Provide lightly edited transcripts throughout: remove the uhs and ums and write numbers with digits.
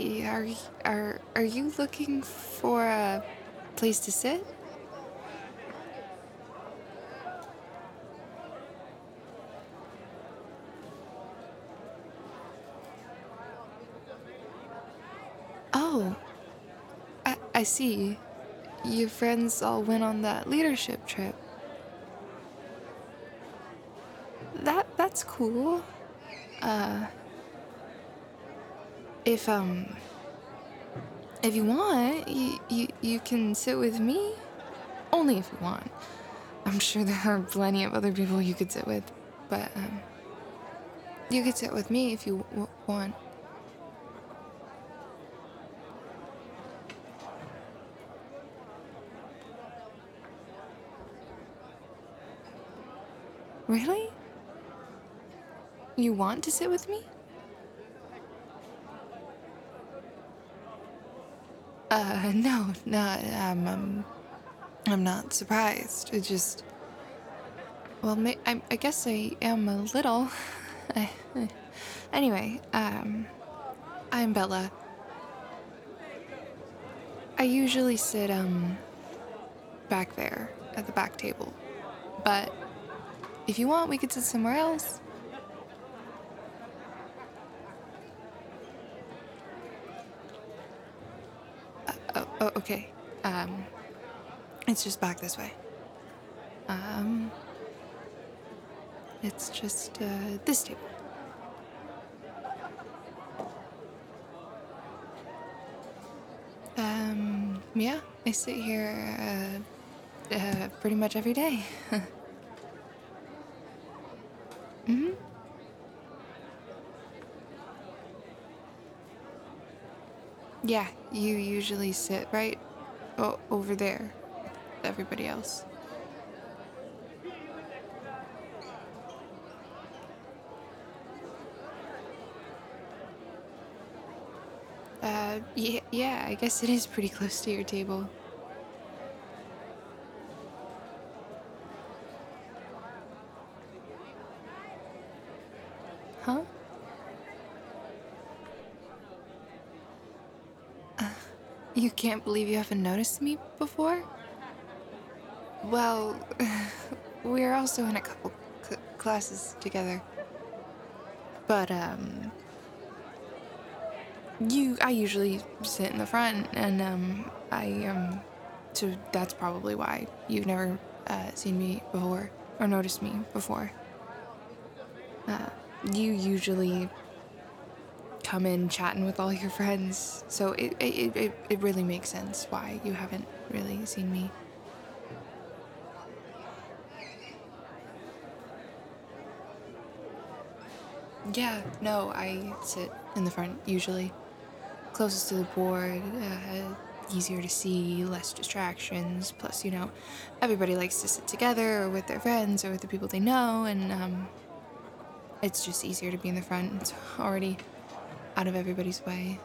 Are you looking for a place to sit? Oh, I see. Your friends all went on that leadership trip. That's cool. Uh, if if you want, you can sit with me. Only if you want. I'm sure there are plenty of other people you could sit with, but you could sit with me if you want. Really? You want to sit with me? No, I'm not surprised. It just, well, I guess I am a little. I, anyway, I'm Bella. I usually sit, back there at the back table. But if you want, we could sit somewhere else. Oh, okay. It's just back this way. Um, it's just, this table. Yeah, I sit here, pretty much every day. Mm-hmm. Yeah, you usually sit right over there with everybody else. Yeah, I guess it is pretty close to your table. Huh? You can't believe you haven't noticed me before? Well, we're also in a couple classes together. But, I usually sit in the front, and, so that's probably why you've never, seen me before, or noticed me before. Uh, you usually come in chatting with all your friends, so it really makes sense why you haven't really seen me. Yeah, no, I sit in the front usually. Closest to the board, easier to see, less distractions. Plus, everybody likes to sit together or with their friends or with the people they know, and it's just easier to be in the front. It's already out of everybody's way.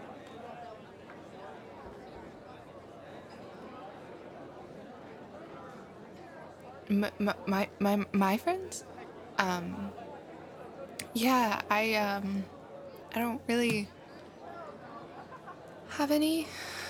My friends? Um, yeah, I don't really have any.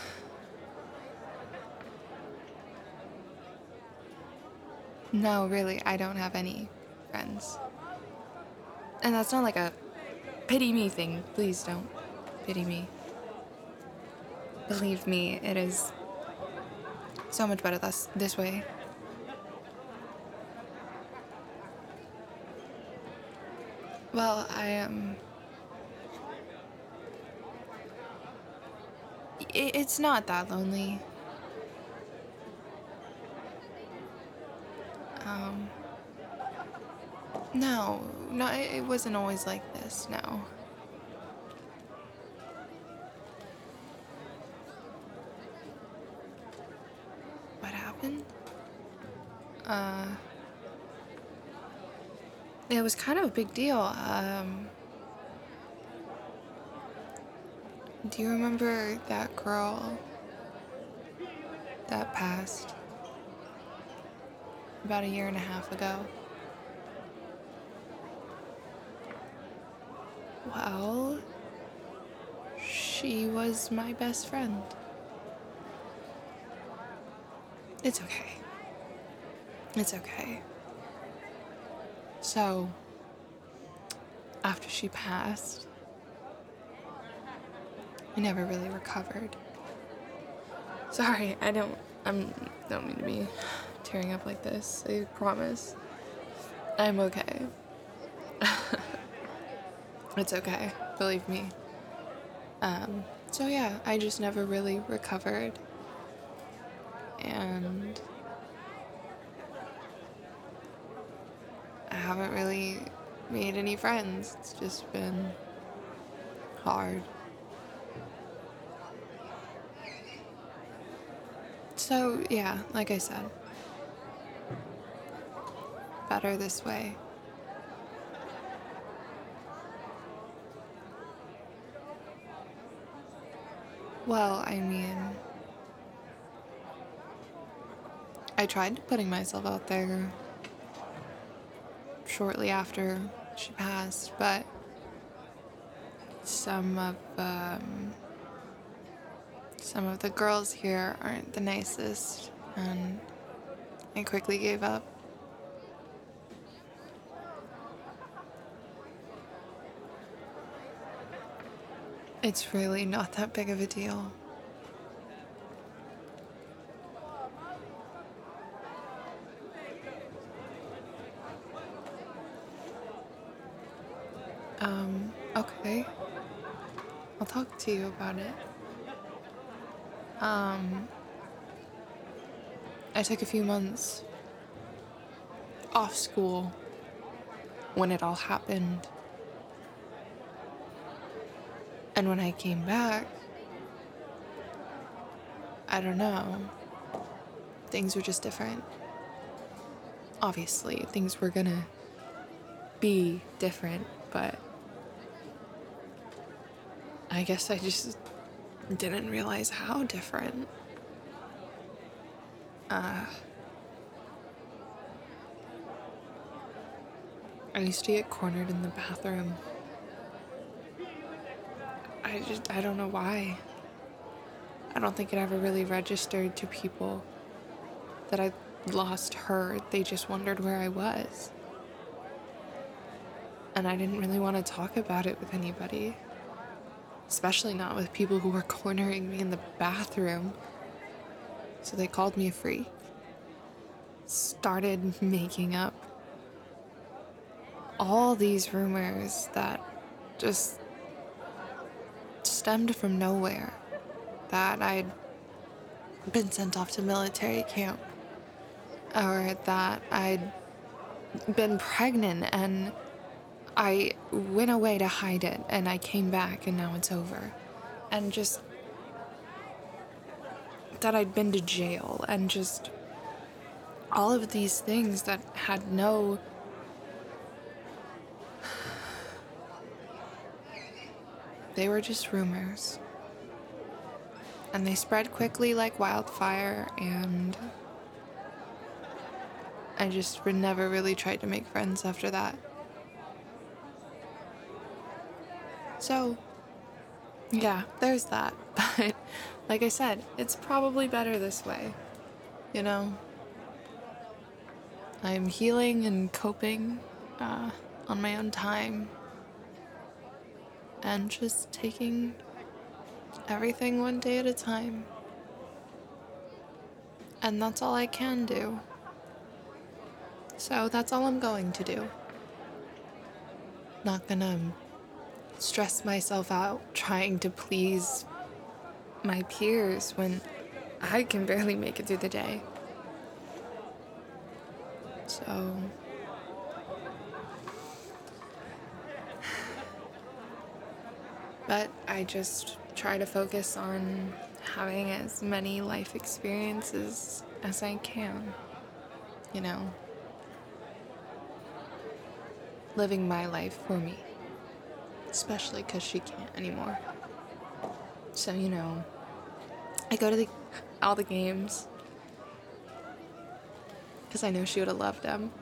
No, really, I don't have any friends. And that's not like a pity me thing. Please don't pity me. Believe me, it is so much better this way. Well, it's not that lonely. Um, no, it wasn't always like this, no. What happened? Uh, it was kind of a big deal. Do you remember that girl that passed about a year and a half ago? Well, she was my best friend. It's okay. It's okay. So, after she passed, I never really recovered. Sorry, I don't mean to be tearing up like this. I promise. I'm okay. It's okay, believe me. So yeah, I just never really recovered. And I haven't really made any friends. It's just been hard. So yeah, like I said, better this way. Well, I mean, I tried putting myself out there shortly after she passed, but some of the girls here aren't the nicest, and I quickly gave up. It's really not that big of a deal. Okay. I'll talk to you about it. I took a few months off school when it all happened. And when I came back, I don't know, things were just different. Obviously, things were gonna be different, but I guess I just didn't realize how different. I used to get cornered in the bathroom. I don't know why. I don't think it ever really registered to people that I lost her. They just wondered where I was. And I didn't really want to talk about it with anybody. Especially not with people who were cornering me in the bathroom. So they called me a freak. Started making up all these rumors that just stemmed from nowhere. That I'd been sent off to military camp. Or that I'd been pregnant and I went away to hide it and I came back and now it's over. And just that I'd been to jail and just all of these things that had no they were just rumors. And they spread quickly like wildfire, and I just never really tried to make friends after that. So, yeah, there's that. But, like I said, it's probably better this way. You know? I'm healing and coping on my own time. And just taking everything one day at a time. And that's all I can do. So that's all I'm going to do. Not gonna stress myself out trying to please my peers when I can barely make it through the day. So but I just try to focus on having as many life experiences as I can, you know, living my life for me, especially because she can't anymore. So, you know, I go to all the games because I know she would have loved them.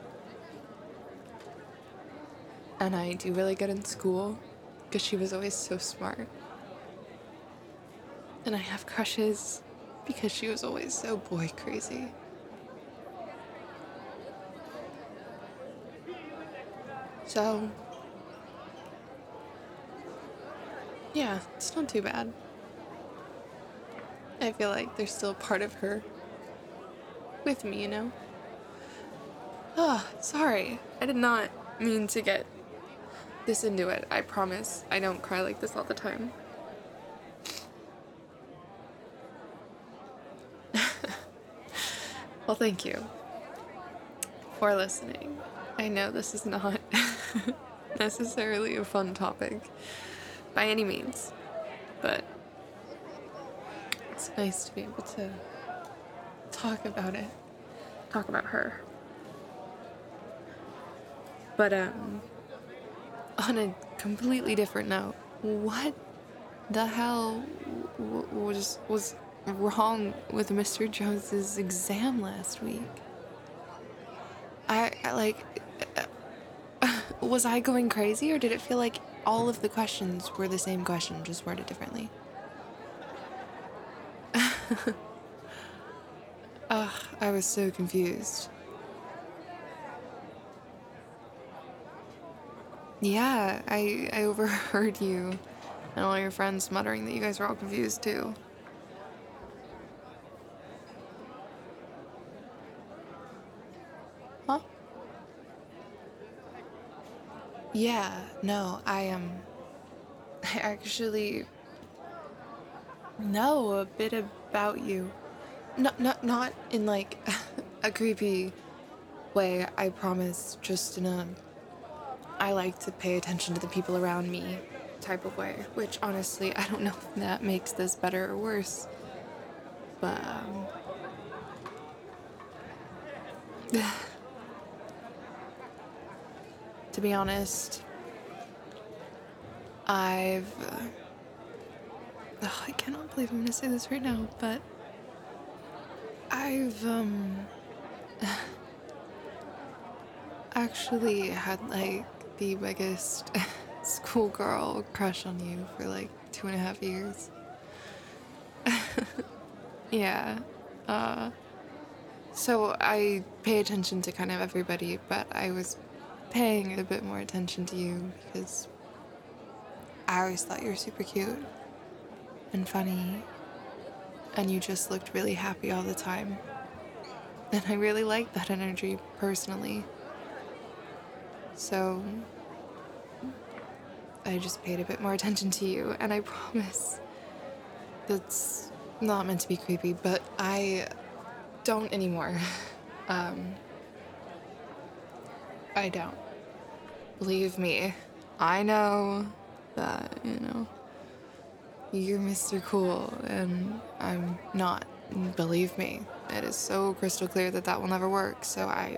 And I do really good in school because she was always so smart. And I have crushes because she was always so boy crazy. So, yeah, it's not too bad. I feel like there's still part of her with me, you know? Oh, sorry. I did not mean to get this into it. I promise I don't cry like this all the time. Well, thank you for listening. I know this is not necessarily a fun topic by any means, but it's nice to be able to talk about it, talk about her. But on a completely different note, what the hell was wrong with Mr. Jones's exam last week? I like, was I going crazy, or did it feel like all of the questions were the same question, just worded differently? Ugh, I was so confused. Yeah, I overheard you and all your friends muttering that you guys were all confused too. Huh? Yeah, no, I actually know a bit about you. Not in like a creepy way, I promise, just in a I like to pay attention to the people around me type of way, which honestly, I don't know if that makes this better or worse. But to be honest, I've I cannot believe I'm gonna say this right now, but I've actually had like the biggest schoolgirl crush on you for like 2.5 years. Yeah. Uh, so I pay attention to kind of everybody, but I was paying a bit more attention to you because I always thought you were super cute and funny, and you just looked really happy all the time. And I really liked that energy personally. So I just paid a bit more attention to you, and I promise that's not meant to be creepy, but I don't anymore. Um, I don't. Believe me, I know that, you're Mr. Cool, and I'm not. Believe me, it is so crystal clear that that will never work, so I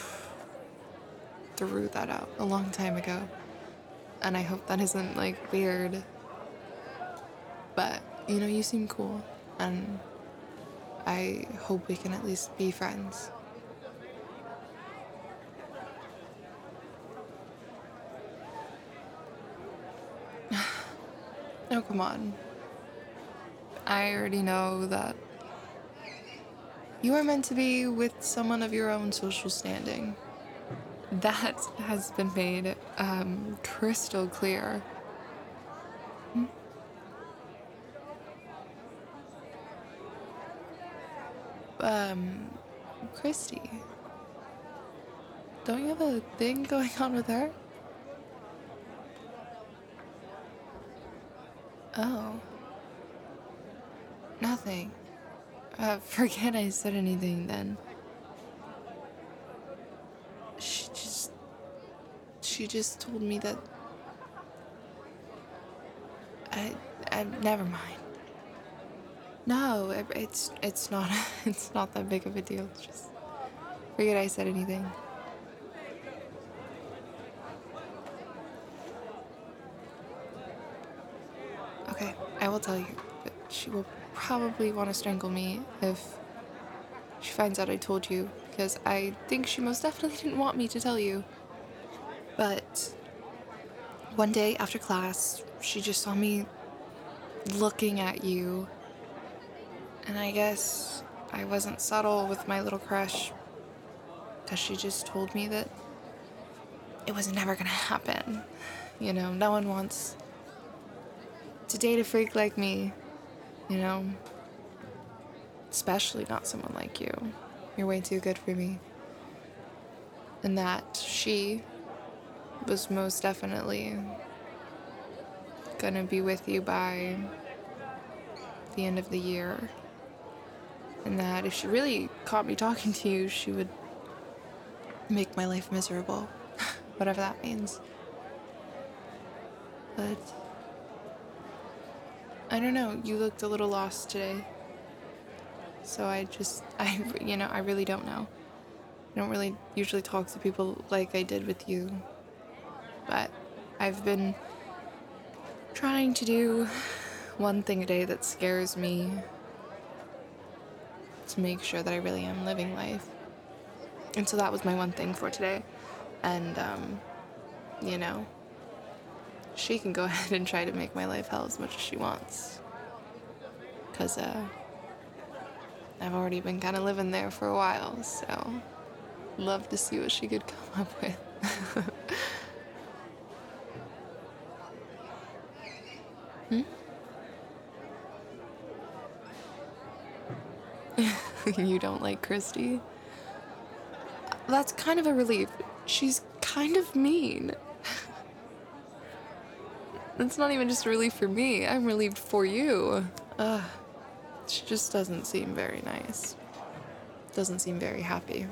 threw that out a long time ago. And I hope that isn't, like, weird. But, you seem cool, and I hope we can at least be friends. Oh, come on. I already know that you are meant to be with someone of your own social standing. That has been made crystal clear. Hmm? Christy, don't you have a thing going on with her? Oh, nothing. Forget I said anything then. She just, she just told me that never mind. No, it's not, it's not that big of a deal. It's just, forget I said anything. Okay, I will tell you, but she will probably want to strangle me if she finds out I told you, because I think she most definitely didn't want me to tell you. But one day after class, she just saw me looking at you, And I guess I wasn't subtle with my little crush because she just told me that it was never gonna happen. No one wants to date a freak like me, you know? Especially not someone like you. You're way too good for me. And that she was most definitely gonna be with you by the end of the year. And that if she really caught me talking to you, she would make my life miserable. Whatever that means. But I don't know, you looked a little lost today. So I really don't know. I don't really usually talk to people like I did with you. But I've been trying to do one thing a day that scares me to make sure that I really am living life. And so that was my one thing for today. And, you know, she can go ahead and try to make my life hell as much as she wants. Because, I've already been kind of living there for a while, so love to see what she could come up with. You don't like Christy? That's kind of a relief. She's kind of mean. It's not even just a relief for me. I'm relieved for you. She just doesn't seem very nice. Doesn't seem very happy.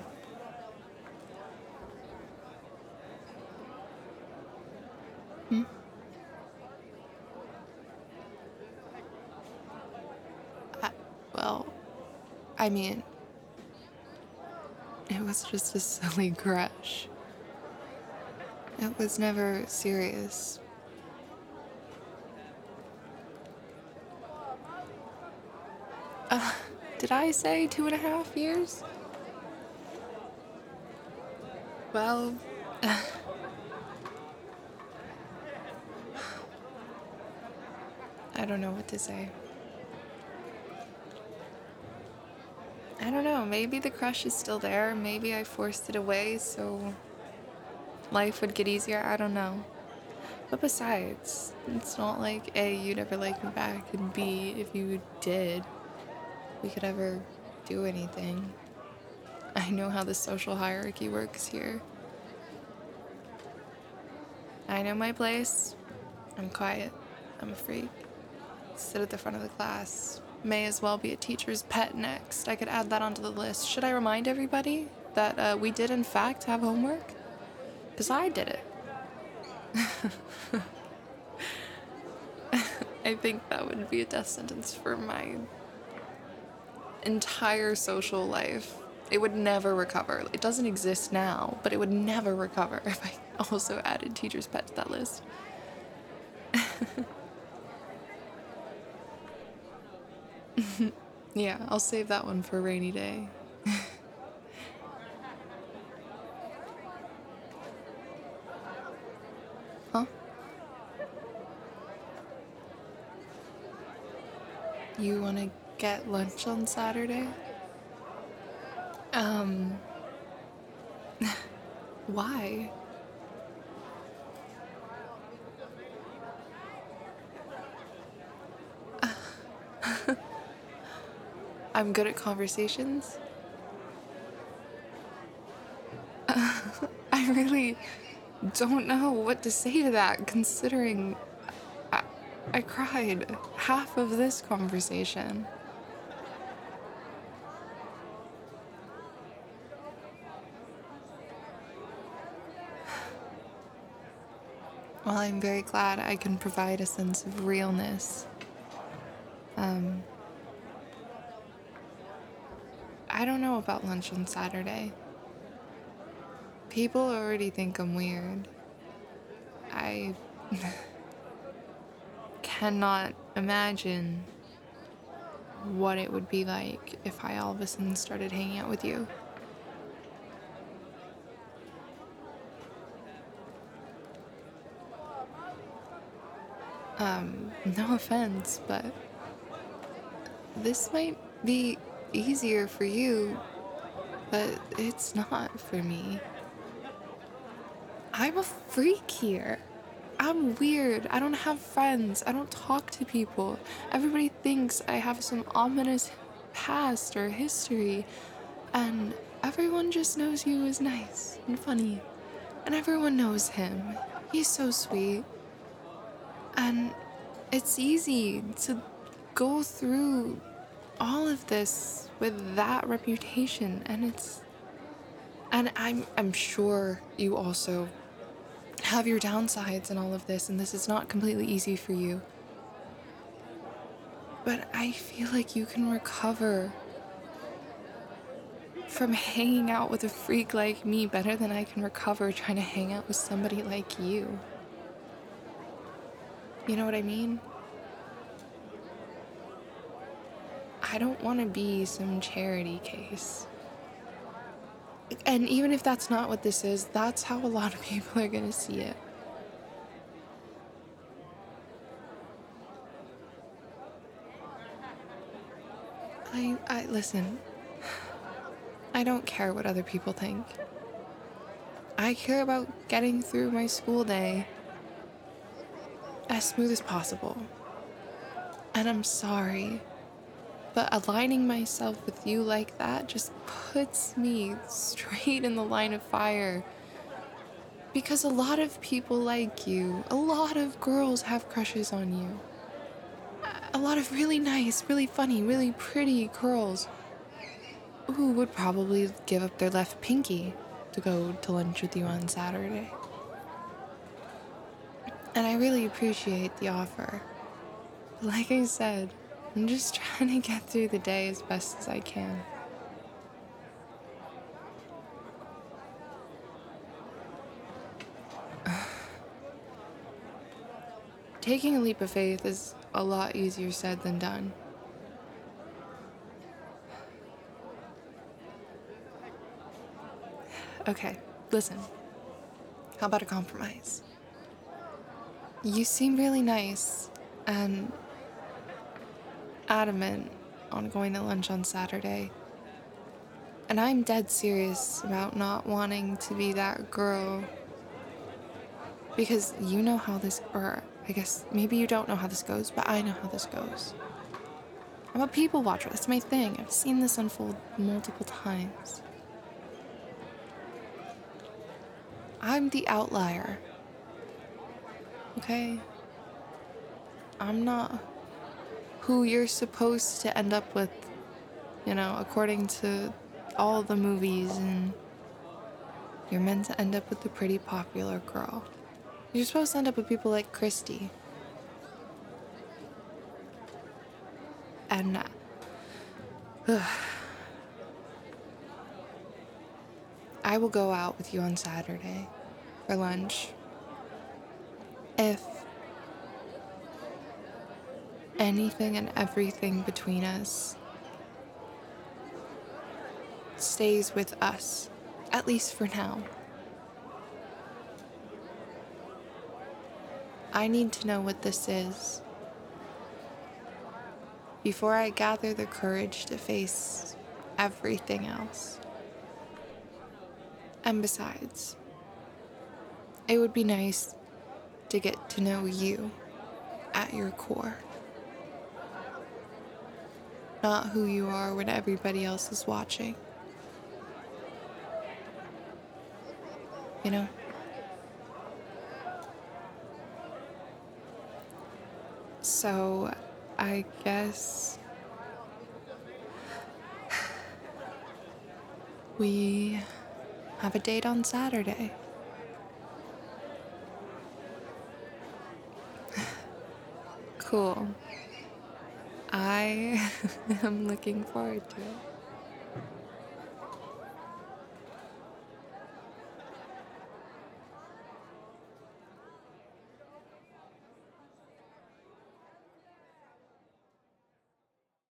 Well, I mean, it was just a silly crush. It was never serious. Did I say 2.5 years? Well, I don't know what to say. I don't know, maybe the crush is still there. Maybe I forced it away so life would get easier. I don't know. But besides, it's not like A, you'd ever like me back, and B, if you did, we could ever do anything. I know how the social hierarchy works here. I know my place. I'm quiet. I'm a freak. Sit at the front of the class. May as well be a teacher's pet next. I could add that onto the list. Should I remind everybody that we did in fact have homework? Because I did it. I think that would be a death sentence for my entire social life. It would never recover. It doesn't exist now, but it would never recover if I also added teacher's pet to that list. Yeah, I'll save that one for a rainy day. Huh? You want to get lunch on Saturday? Um, why? I'm good at conversations? I really don't know what to say to that, considering I, I cried half of this conversation. Well, I'm very glad I can provide a sense of realness. I don't know about lunch on Saturday. People already think I'm weird. I cannot imagine what it would be like if I all of a sudden started hanging out with you. No offense, but this might be easier for you, but it's not for me. I'm a freak here. I'm weird. I don't have friends. I don't talk to people. Everybody thinks I have some ominous past or history, and everyone just knows you as nice and funny. And everyone knows him. He's so sweet. And it's easy to go through all of this with that reputation, and I'm sure you also have your downsides in all of this, and this is not completely easy for you. But I feel like you can recover from hanging out with a freak like me better than I can recover trying to hang out with somebody like you. You know what I mean? I don't want to be some charity case. And even if that's not what this is, that's how a lot of people are gonna see it. I listen, I don't care what other people think. I care about getting through my school day as smooth as possible. And I'm sorry, but aligning myself with you like that just puts me straight in the line of fire. Because a lot of people like you, a lot of girls have crushes on you. A lot of really nice, really funny, really pretty girls who would probably give up their left pinky to go to lunch with you on Saturday. And I really appreciate the offer. But like I said, I'm just trying to get through the day as best as I can. Taking a leap of faith is a lot easier said than done. Okay, listen. How about a compromise? You seem really nice and adamant on going to lunch on Saturday. And I'm dead serious about not wanting to be that girl. Because you know how this, or I guess maybe you don't know how this goes, but I know how this goes. I'm a people watcher, that's my thing. I've seen this unfold multiple times. I'm the outlier. Okay? I'm not who you're supposed to end up with, according to all the movies, and you're meant to end up with the pretty popular girl. You're supposed to end up with people like Christy. And I will go out with you on Saturday for lunch if anything and everything between us stays with us, at least for now. I need to know what this is before I gather the courage to face everything else. And besides, it would be nice to get to know you at your core. Not who you are when everybody else is watching. You know? So, I guess we have a date on Saturday. Cool. I am looking forward to it.